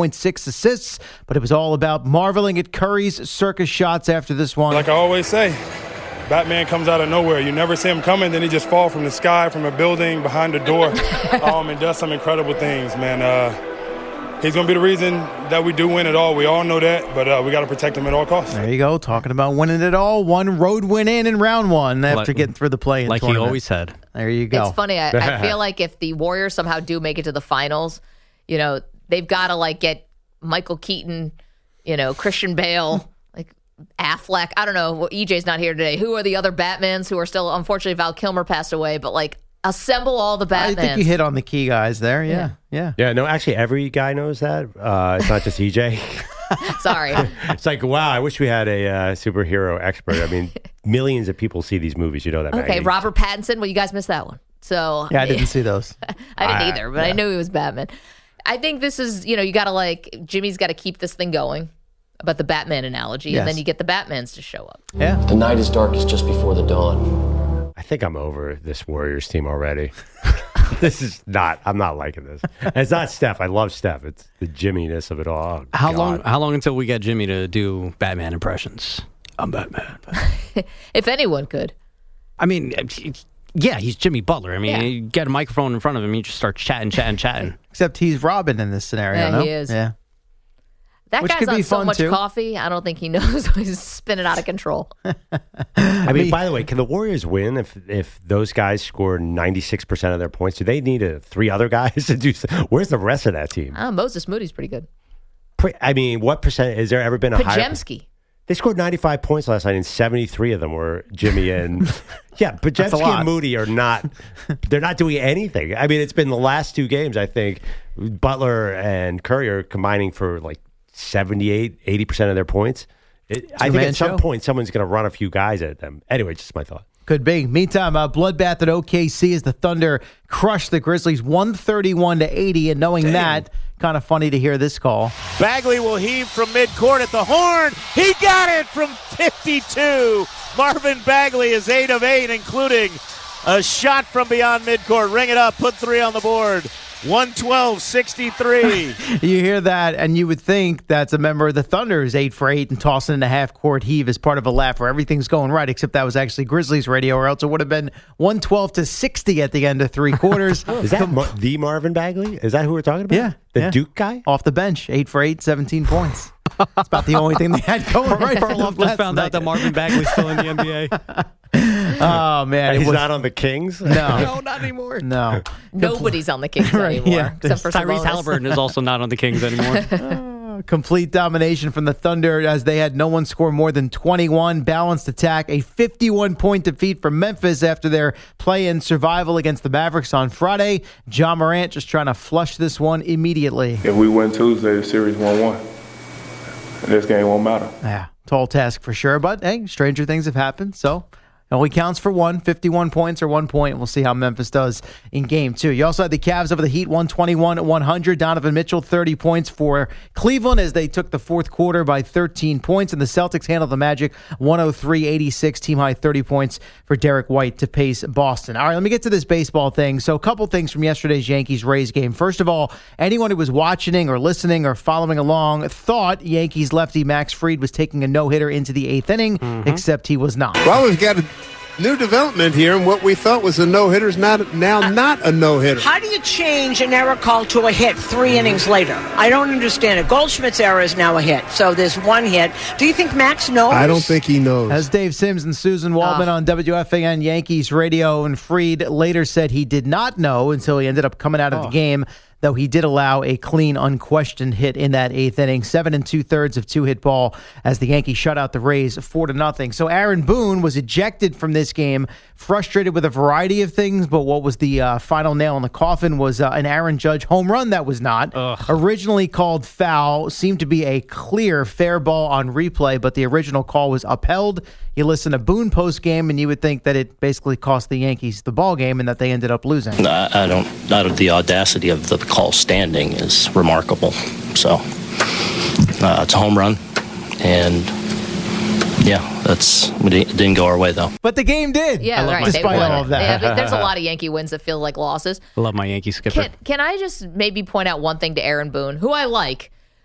point six assists, but it was all about marveling at Curry's circus shots after this one. Like I always say, Batman comes out of nowhere. You never see him coming, then he just falls from the sky, from a building, behind the door, um, and does some incredible things, man. Uh, he's going to be the reason that we do win it all. We all know that, but uh, we got to protect him at all costs. There you go, talking about winning it all. One road win in in round one after like, getting through the play-in Like tournament. he always said. There you go. It's funny. I, I feel like if the Warriors somehow do make it to the finals, you know, they've got to like get Michael Keaton, you know, Christian Bale, like Affleck. I don't know. Well, E J's not here today. Who are the other Batmans who are still? Unfortunately, Val Kilmer passed away, but like assemble all the Batmans. I think you hit on the key guys there. Yeah, yeah. Yeah, no, actually, every guy knows that. Uh, it's not just E J. Sorry. It's like, wow, I wish we had a uh, superhero expert. I mean, millions of people see these movies. You know that, Okay, Maggie. Robert Pattinson. Well, you guys missed that one. So Yeah, I didn't see those. I didn't I- either, but I yeah. knew he was Batman. I think this is, you know, you got to like, Jimmy's got to keep this thing going about the Batman analogy, Yes. and then you get the Batmans to show up. Yeah. The night is darkest just before the dawn. I think I'm over this Warriors team already. This is not, I'm not liking this. And it's not Steph. I love Steph. It's the Jimmy-ness of it all. Oh, How God. long? How long until we get Jimmy to do Batman impressions? I'm Batman. If anyone could. I mean, it's- yeah, he's Jimmy Butler. I mean, Yeah. you get a microphone in front of him, you just start chatting, chatting, chatting. Except he's Robin in this scenario, Yeah, no? he is. Yeah. That Which guy's could be on so fun, much too. coffee, I don't think he knows he's spinning out of control. I mean, by the way, can the Warriors win if if those guys score ninety-six percent of their points? Do they need a, three other guys to do so? Where's the rest of that team? Oh, Moses Moody's pretty good. Pre- I mean, what percent? Has there ever been a higher? Pajemski. They scored ninety-five points last night, and seventy-three of them were Jimmy and yeah, That's a Pajemski lot. and Moody are not. They're not doing anything. I mean, it's been the last two games. I think Butler and Curry are combining for like seventy-eight, eighty percent of their points. It, I think Two-man at some show. point someone's going to run a few guys at them. Anyway, just my thought. Could be. Meantime, uh, bloodbath at O K C as the Thunder crushed the Grizzlies one thirty-one to eighty. And knowing that, kind of funny to hear this call. Bagley will heave from midcourt at the horn. He got it from fifty-two. Marvin Bagley is eight of eight, including a shot from beyond midcourt. Ring it up. Put three on the board. one twelve sixty-three. You hear that, and you would think that's a member of the Thunder who's eight for eight and tossing in a half-court heave as part of a laugh where everything's going right, except that was actually Grizzlies radio, or else it would have been one twelve to sixty at the end of three quarters. Is that Mar- the Marvin Bagley? Is that who we're talking about? Yeah. The yeah. Duke guy? Off the bench, eight for eight, seventeen points. That's about the only thing they had going right. for them Let's last found out night. that Marvin Bagley's still in the N B A. Oh, man. And it he's was- not on the Kings? No. No, not anymore. No. Nobody's on the Kings Right, anymore, yeah. except for Tyrese Sabonis. Halliburton is also not on the Kings anymore. Complete domination from the Thunder as they had no one score more than twenty-one. Balanced attack, a fifty-one point defeat for Memphis after their play-in survival against the Mavericks on Friday. John Morant just trying to flush this one immediately. If we win Tuesday, the series one one. And this game won't matter. Yeah, tall task for sure, but hey, stranger things have happened, so it only counts for one, fifty-one points or one point. We'll see how Memphis does in game two. You also had the Cavs over the Heat, one twenty-one to one hundred. Donovan Mitchell, thirty points for Cleveland as they took the fourth quarter by thirteen points. And the Celtics handled the Magic, one oh three eighty-six. Team high thirty points for Derek White to pace Boston. All right, let me get to this baseball thing. So a couple things from yesterday's Yankees-Rays game. First of all, anyone who was watching or listening or following along thought Yankees lefty Max Fried was taking a no-hitter into the eighth inning, except he was not. Well, we've got a new development here, and what we thought was a no-hitter is not, now not a no-hitter. How do you change an error call to a hit three innings later? I don't understand it. Goldschmidt's error is now a hit, so there's one hit. Do you think Max knows? I don't think he knows. As Dave Sims and Susan Waldman on W F A N Yankees radio, and Fried later said he did not know until he ended up coming out of the game, though he did allow a clean, unquestioned hit in that eighth inning. Seven and two-thirds of two-hit ball as the Yankees shut out the Rays four to nothing. So Aaron Boone was ejected from this game, frustrated with a variety of things, but what was the uh, final nail in the coffin was uh, an Aaron Judge home run that was not. Originally called foul, seemed to be a clear, fair ball on replay, but the original call was upheld. You listen to Boone post-game, and you would think that it basically cost the Yankees the ball game and that they ended up losing. I, I don't. Out of the audacity of the call standing is remarkable. So uh, it's a home run, and yeah, that's it didn't go our way though. But the game did. Yeah, right. Despite They won all it. of that. Yeah, but there's a lot of Yankee wins that feel like losses. I love my Yankee skipper. Can, can I just maybe point out one thing to Aaron Boone, who I like,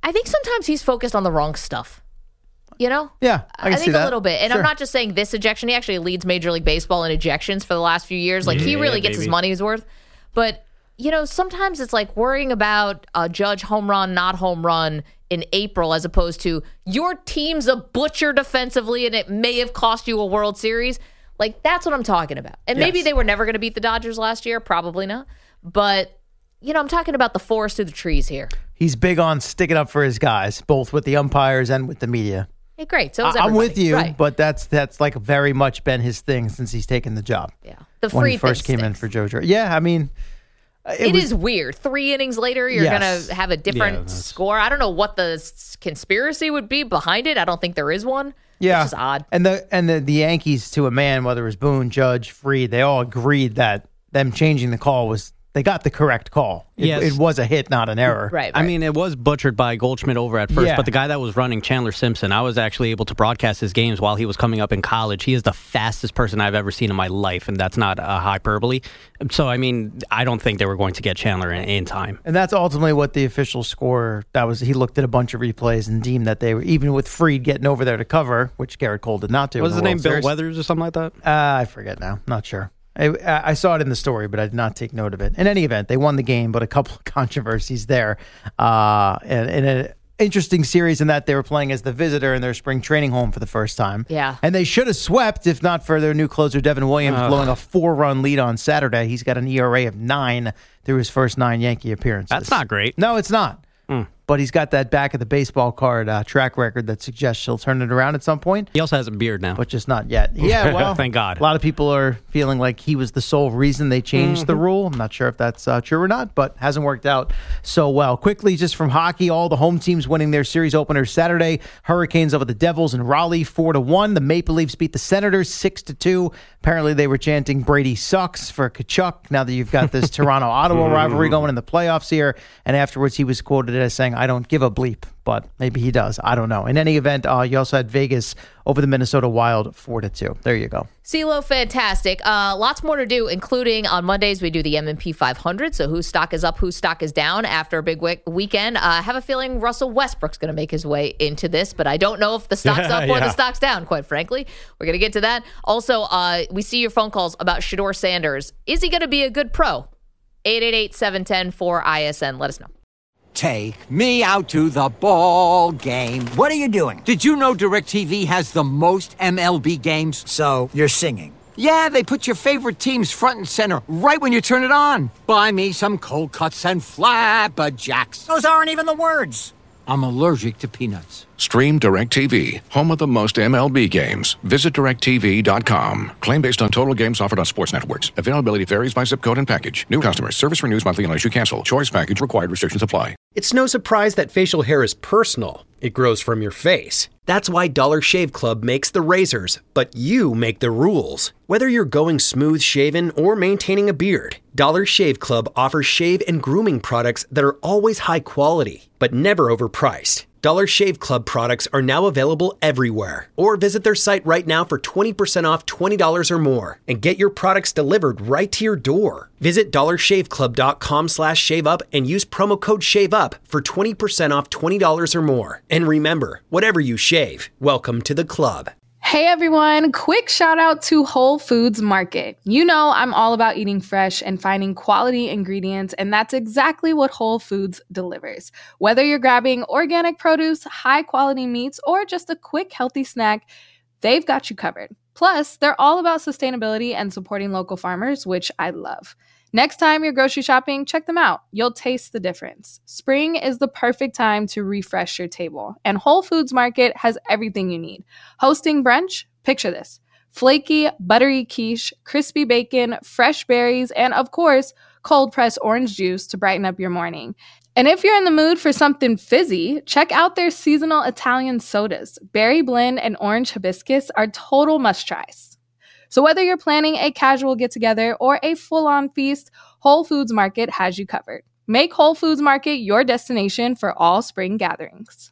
I think sometimes he's focused on the wrong stuff. You know? Yeah, I, can I think see that. a little bit. And Sure. I'm not just saying this ejection. He actually leads Major League Baseball in ejections for the last few years. Like, he Yeah, really gets baby. his money's worth. But, you know, sometimes it's like worrying about a Judge home run, not home run in April, as opposed to your team's a butcher defensively and it may have cost you a World Series. Like, that's what I'm talking about. And maybe Yes. they were never going to beat the Dodgers last year. Probably not. But, you know, I'm talking about the forest through the trees here. He's big on sticking up for his guys, both with the umpires and with the media. Hey, great. So is I- I'm everybody. with you, Right. but that's that's like very much been his thing since he's taken the job. Yeah. The when free he first thing came in for Joe Girardi. Yeah, I mean, it, It was, is weird. Three innings later, you're Yes. going to have a different score. I don't know what the s- conspiracy would be behind it. I don't think there is one. Yeah, It's just odd. And the and the, the Yankees, to a man, whether it was Boone, Judge, Fried, they all agreed that them changing the call was they got the correct call. It, Yes. it was a hit, not an error. Right. I mean, it was butchered by Goldschmidt over at first, Yeah. but the guy that was running, Chandler Simpson, I was actually able to broadcast his games while he was coming up in college. He is the fastest person I've ever seen in my life, and that's not a hyperbole. So, I mean, I don't think they were going to get Chandler in, in time. And that's ultimately what the official score, that was, he looked at a bunch of replays and deemed that they were, even with Fried getting over there to cover, which Garrett Cole did not do. What was in his the name, World Bill Series. Weathers or something like that? Uh, I forget now. Not sure. I, I saw it in the story, but I did not take note of it. In any event, they won the game, but a couple of controversies there. Uh, and, and an interesting series in that they were playing as the visitor in their spring training home for the first time. Yeah. And they should have swept if not for their new closer, Devin Williams, Ugh. blowing a four-run lead on Saturday. He's got an E R A of nine through his first nine Yankee appearances. That's not great. No, it's not. Mm. But he's got that back of the baseball card uh, track record that suggests he'll turn it around at some point. He also has a beard now. But just not yet. Yeah, well, Thank God. A lot of people are feeling like he was the sole reason they changed Mm-hmm. the rule. I'm not sure if that's uh, true or not, but hasn't worked out so well. Quickly, just from hockey, all the home teams winning their series openers Saturday. Hurricanes over the Devils in Raleigh, four to one. The Maple Leafs beat the Senators six to two. Apparently, they were chanting Brady sucks for Kachuk. Now that you've got this Toronto-Ottawa rivalry going in the playoffs here, and afterwards he was quoted as saying, "I don't give a bleep." But maybe he does. I don't know. In any event, uh, you also had Vegas over the Minnesota Wild four to two. There you go. CeeLo, fantastic. Uh, lots more to do, including on Mondays, we do the M and P five hundred. So whose stock is up, whose stock is down after a big week- weekend. Uh, I have a feeling Russell Westbrook's going to make his way into this, but I don't know if the stock's up or Yeah. the stock's down, quite frankly. We're going to get to that. Also, uh, we see your phone calls about Shedeur Sanders. Is he going to be a good pro? eight eight eight, seven one zero, four I S N. Let us know. Take me out to the ball game. What are you doing? Did you know DirecTV has the most M L B games? So, you're singing. Yeah, they put your favorite teams front and center right when you turn it on. Buy me some cold cuts and flapjacks. Those aren't even the words. I'm allergic to peanuts. Stream DirecTV, home of the most M L B games. Visit direct T V dot com. Claim based on total games offered on sports networks. Availability varies by zip code and package. New customers. Service renews monthly unless you cancel. Choice package required. Restrictions apply. It's no surprise that facial hair is personal. It grows from your face. That's why Dollar Shave Club makes the razors, but you make the rules. Whether you're going smooth shaven or maintaining a beard, Dollar Shave Club offers shave and grooming products that are always high quality, but never overpriced. Dollar Shave Club products are now available everywhere. Or visit their site right now for twenty percent off twenty dollars or more and get your products delivered right to your door. Visit dollar shave club dot com slash shave up and use promo code SHAVEUP for twenty percent off twenty dollars or more. And remember, whatever you shave, welcome to the club. Hey everyone, quick shout out to Whole Foods Market. You know I'm all about eating fresh and finding quality ingredients, and that's exactly what Whole Foods delivers. Whether you're grabbing organic produce, high quality meats, or just a quick healthy snack, they've got you covered. Plus, they're all about sustainability and supporting local farmers, which I love. Next time you're grocery shopping, check them out. You'll taste the difference. Spring is the perfect time to refresh your table, and Whole Foods Market has everything you need. Hosting brunch? Picture this. Flaky, buttery quiche, crispy bacon, fresh berries, and of course, cold-pressed orange juice to brighten up your morning. And if you're in the mood for something fizzy, check out their seasonal Italian sodas. Berry blend and orange hibiscus are total must-tries. So whether you're planning a casual get-together or a full-on feast, Whole Foods Market has you covered. Make Whole Foods Market your destination for all spring gatherings.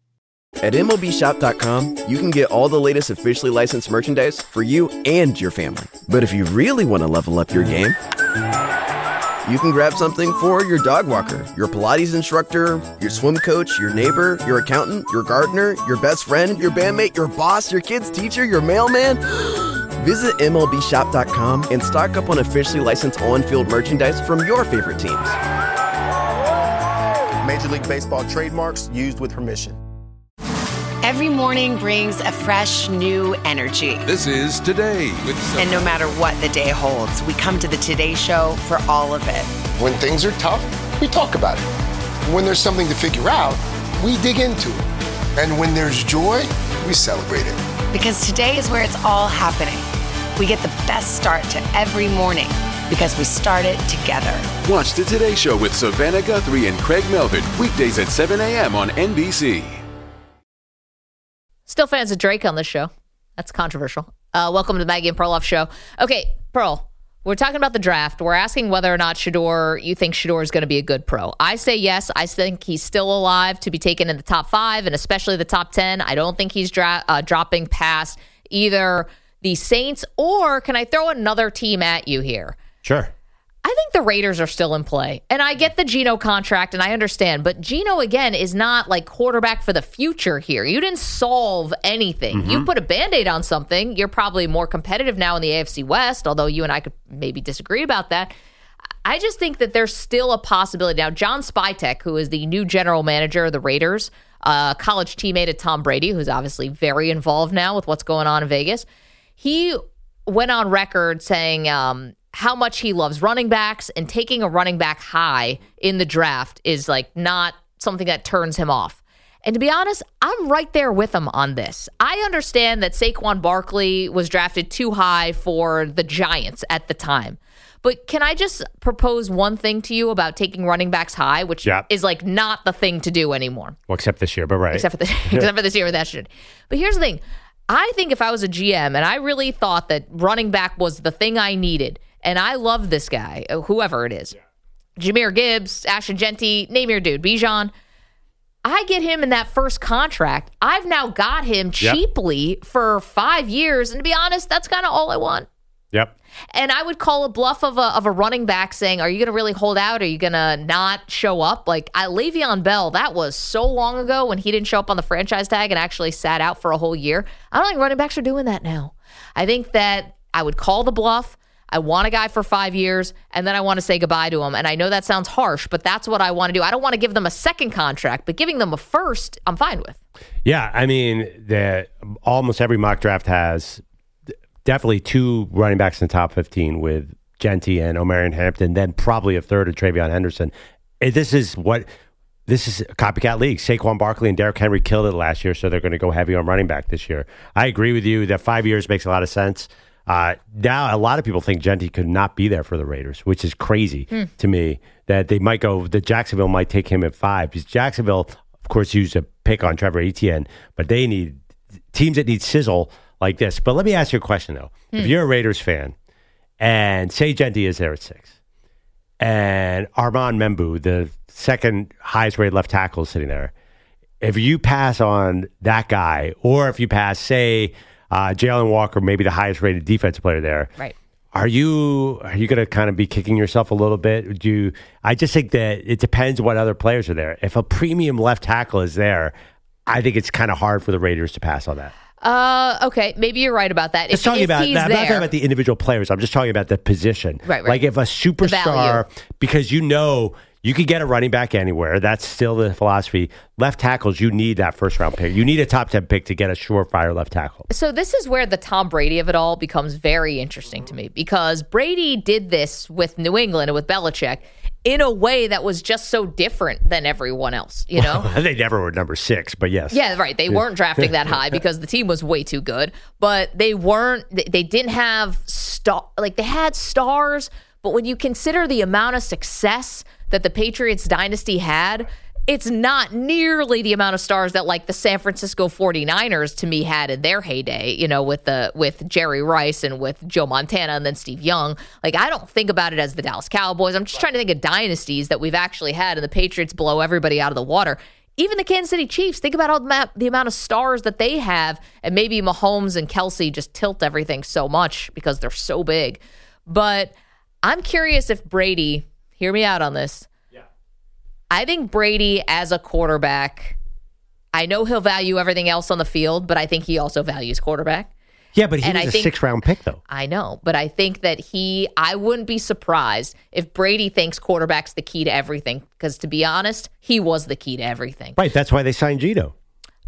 At M L B shop dot com, you can get all the latest officially licensed merchandise for you and your family. But if you really want to level up your game, you can grab something for your dog walker, your Pilates instructor, your swim coach, your neighbor, your accountant, your gardener, your best friend, your bandmate, your boss, your kid's teacher, your mailman. Visit M L B shop dot com and stock up on officially licensed on-field merchandise from your favorite teams. Major League Baseball trademarks used with permission. Every morning brings a fresh, new energy. This is Today with Sophie. And no matter what the day holds, we come to the Today Show for all of it. When things are tough, we talk about it. When there's something to figure out, we dig into it. And when there's joy, we celebrate it. Because today is where it's all happening. We get the best start to every morning because we start it together. Watch the Today Show with Savannah Guthrie and Craig Melvin, weekdays at seven a.m. on N B C. Still fans of Drake on this show. That's controversial. Uh, welcome to the Maggie and Perloff show. Okay, Pearl, we're talking about the draft. We're asking whether or not Shedeur, you think Shedeur is going to be a good pro. I say yes. I think he's still alive to be taken in the top five and especially the top ten. I don't think he's dra- uh, dropping past either the Saints or, can I throw another team at you here? Sure. I think the Raiders are still in play. And I get the Geno contract, and I understand. But Geno, again, is not like quarterback for the future here. You didn't solve anything. Mm-hmm. You put a Band-Aid on something. You're probably more competitive now in the A F C West, although you and I could maybe disagree about that. I just think that there's still a possibility. Now, John Spytek, who is the new general manager of the Raiders, a college teammate of Tom Brady, who's obviously very involved now with what's going on in Vegas, he went on record saying um, how much he loves running backs, and taking a running back high in the draft is like not something that turns him off. And to be honest, I'm right there with him on this. I understand that Saquon Barkley was drafted too high for the Giants at the time. But can I just propose one thing to you about taking running backs high, which yeah. is like not the thing to do anymore? Well, except this year, but right. Except for, the, except for this year, that should. But here's the thing. I think if I was a G M and I really thought that running back was the thing I needed, and I love this guy, whoever it is, yeah. Jahmyr Gibbs, Ashton Genty, name your dude, Bijan, I get him in that first contract. I've now got him cheaply yep. for five years. And to be honest, that's kind of all I want. Yep. And I would call a bluff of a of a running back saying, are you going to really hold out? Are you going to not show up? Like I, Le'Veon Bell, that was so long ago when he didn't show up on the franchise tag and actually sat out for a whole year. I don't think running backs are doing that now. I think that I would call the bluff. I want a guy for five years, and then I want to say goodbye to him. And I know that sounds harsh, but that's what I want to do. I don't want to give them a second contract, but giving them a first, I'm fine with. Yeah, I mean, the, almost every mock draft has definitely two running backs in the top fifteen with Genty and Omarion Hampton, then probably a third of TreVeyon Henderson. This is what this is a copycat league. Saquon Barkley and Derrick Henry killed it last year, so they're going to go heavy on running back this year. I agree with you that five years makes a lot of sense. Uh, now, a lot of people think Genty could not be there for the Raiders, which is crazy hmm. to me, that they might go, that Jacksonville might take him at five. Because Jacksonville, of course, used a pick on Trevor Etienne, but they need teams that need sizzle like this. But let me ask you a question, though. Hmm. If you're a Raiders fan, and say Genty is there at six, and Armand Membu, the second highest rated left tackle, is sitting there, if you pass on that guy, or if you pass, say, Uh, Jalen Walker, maybe the highest rated defensive player there. Right. Are you are you going to kind of be kicking yourself a little bit? Do you, I just think that it depends what other players are there. If a premium left tackle is there, I think it's kind of hard for the Raiders to pass on that. Uh, okay, maybe you're right about that. If, talking if about, he's I'm there, not talking about the individual players. I'm just talking about the position. Right, right. Like if a superstar, because you know you could get a running back anywhere. That's still the philosophy. Left tackles, you need that first round pick. You need a top ten pick to get a surefire left tackle. So this is where the Tom Brady of it all becomes very interesting to me, because Brady did this with New England and with Belichick in a way that was just so different than everyone else, you know? Well, they never were number six, but yes. Yeah, right. They weren't drafting that high because the team was way too good, but they weren't, they didn't have, star like they had stars, but when you consider the amount of success that the Patriots dynasty had, it's not nearly the amount of stars that like the San Francisco forty-niners to me had in their heyday, you know, with the with Jerry Rice and with Joe Montana and then Steve Young. Like, I don't think about it as the Dallas Cowboys. I'm just trying to think of dynasties that we've actually had, and the Patriots blow everybody out of the water. Even the Kansas City Chiefs, think about all the, the amount of stars that they have, and maybe Mahomes and Kelsey just tilt everything so much because they're so big. But I'm curious if Brady, hear me out on this. Yeah. I think Brady as a quarterback, I know he'll value everything else on the field, but I think he also values quarterback. Yeah, but he and was I a think, six-round pick, though. I know, but I think that he, I wouldn't be surprised if Brady thinks quarterback's the key to everything, because to be honest, he was the key to everything. Right, that's why they signed Gino.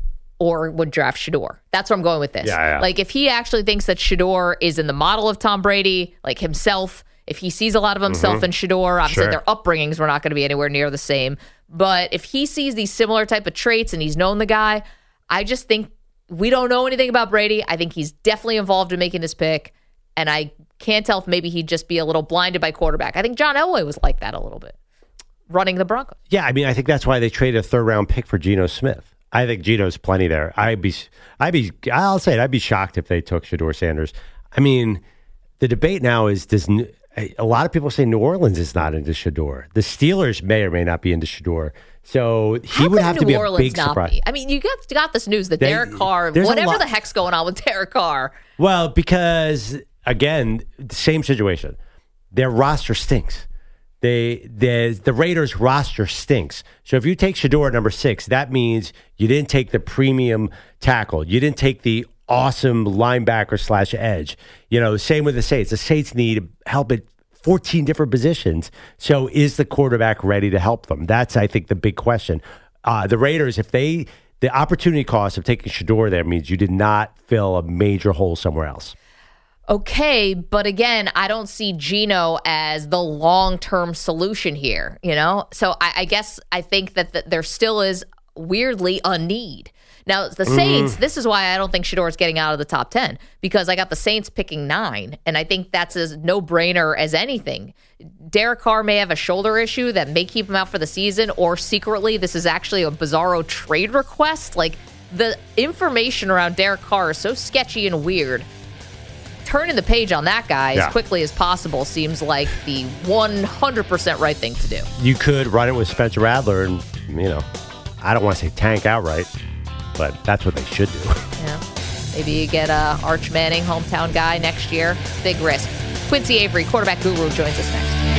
Or would draft Shedeur. That's where I'm going with this. Yeah, yeah. Like, if he actually thinks that Shedeur is in the model of Tom Brady, like himself, if he sees a lot of himself Mhm. in Shedeur, obviously Sure. their upbringings were not going to be anywhere near the same. But if he sees these similar type of traits and he's known the guy, I just think we don't know anything about Brady. I think he's definitely involved in making this pick. And I can't tell if maybe he'd just be a little blinded by quarterback. I think John Elway was like that a little bit, running the Broncos. Yeah, I mean, I think that's why they traded a third-round pick for Geno Smith. I think Geno's plenty there. I'd be, I'd be, I'll say it, I'd be shocked if they took Shedeur Sanders. I mean, the debate now is, does a lot of people say New Orleans is not into Shedeur. The Steelers may or may not be into Shedeur. So he How would could have New to be Orleans a big not surprise. be? I mean, you got, got this news that They- Derek Carr, there's a whatever lot- the heck's going on with Derek Carr. Well, because again, same situation. Their roster stinks. They the the Raiders roster stinks. So if you take Shedeur at number six, that means you didn't take the premium tackle. You didn't take the awesome linebacker slash edge. You know, same with the Saints. The Saints need help at fourteen different positions. So is the quarterback ready to help them? That's, I think, the big question. Uh, the Raiders, if they, the opportunity cost of taking Shedeur there means you did not fill a major hole somewhere else. Okay, but again, I don't see Geno as the long-term solution here, you know? So I, I guess I think that the, there still is, weirdly, a need. Now, the Saints, Mm. this is why I don't think Shedeur is getting out of the top ten, because I got the Saints picking nine, and I think that's as no-brainer as anything. Derek Carr may have a shoulder issue that may keep him out for the season, or secretly, this is actually a bizarro trade request. Like, the information around Derek Carr is so sketchy and weird. Turning the page on that guy Yeah. as quickly as possible seems like the one hundred percent right thing to do. You could run it with Spencer Rattler and, you know, I don't want to say tank outright, but that's what they should do. Yeah. Maybe you get uh, Arch Manning, hometown guy, next year. Big risk. Quincy Avery, quarterback guru, joins us next.